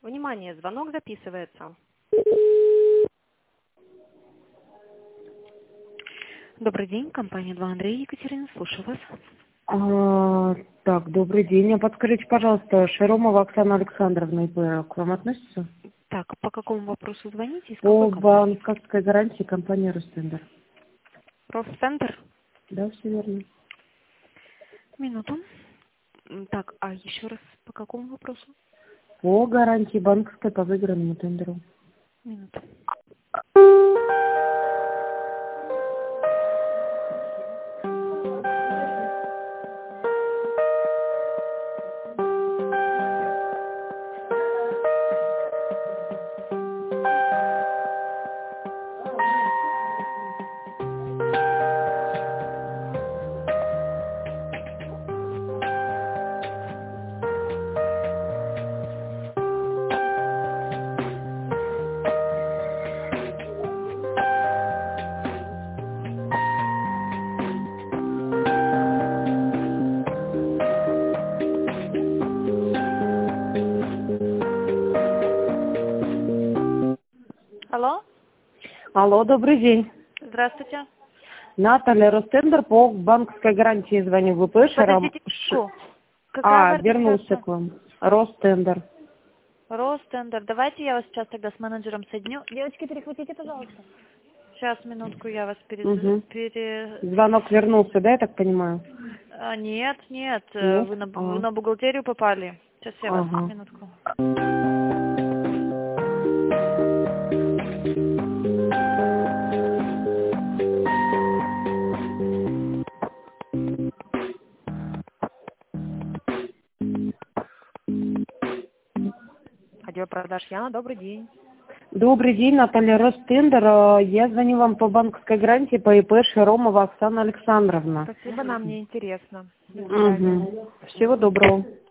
Внимание, звонок записывается. Добрый день, компания 2 Андрей, Екатерина, слушаю вас. Так, добрый день. А подскажите, пожалуйста, Шаромова Оксана Александровна ИП к вам относится? Так, по какому вопросу звоните? Из По какой компании? банковской гарантии компании Ростендер. Росцентр? Да, все верно. Минуту. Так, а еще раз, по какому вопросу? По гарантии банковской по выигранному тендеру. Минуту. Алло, Алло, добрый день. здравствуйте. Наталья, Ростендер, по банковской гарантии звоню в ИП Подождите, какая вернулся организация? к вам. Ростендер. Ростендер. Давайте я вас сейчас тогда с менеджером соединю. Девочки, перехватите, пожалуйста. Сейчас, минутку, я вас Угу. Звонок вернулся, да, я так понимаю? Нет, нет, Нет? вы на бухгалтерию попали. Сейчас я вас, Ага. минутку. Отдел продаж Яна, добрый день. Добрый день, Наталья, Ростендер. Я звоню вам по банковской гарантии по ИП Шаромова Оксана Александровна. Спасибо, нам не интересно. Угу. Всего доброго.